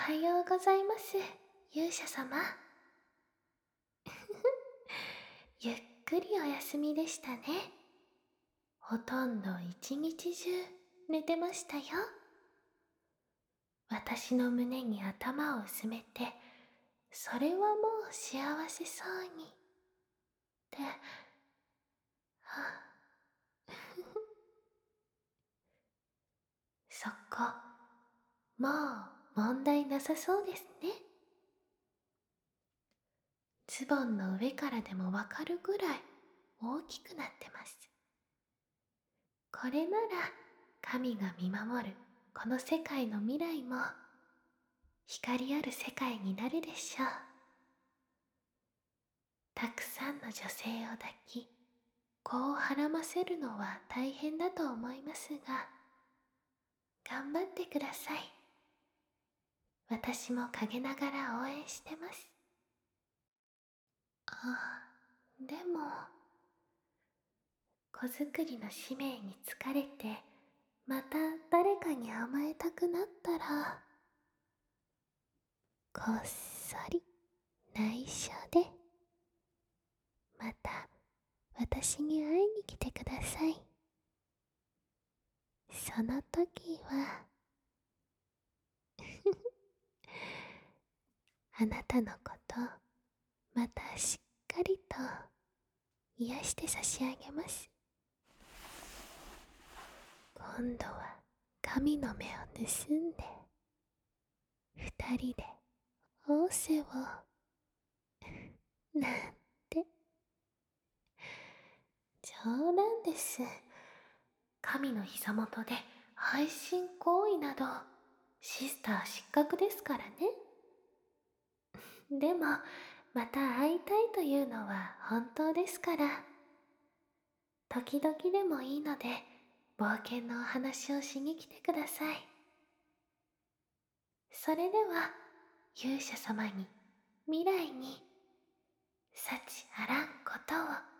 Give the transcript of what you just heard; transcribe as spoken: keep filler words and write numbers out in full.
はようございます、勇者様。ゆっくりお休みでしたね。ほとんど一日中寝てましたよ。私の胸に頭をうずめて、それはもう幸せそうに。って、はそこ、もう問題なさそうですね。ズボンの上からでもわかるぐらい大きくなってます。これなら神が見守るこの世界の未来も光ある世界になるでしょう。たくさんの女性を抱き、子をはらませるのは大変だと思いますが、頑張ってください。私も陰ながら応援してます。あ、でも、子作りの使命に疲れて、また誰かに甘えたくなったら、こっそり内緒で、また私に会いに来てください。その時はあなたのことまたしっかりと癒して差し上げます。今度は神の目を盗んで二人で仰せをなんて。冗談です。神の膝元で配信行為などシスター失格ですからね。でもまた会いたいというのは本当ですから、時々でもいいので冒険のお話をしに来てください。それでは勇者様に未来に幸あらんことを。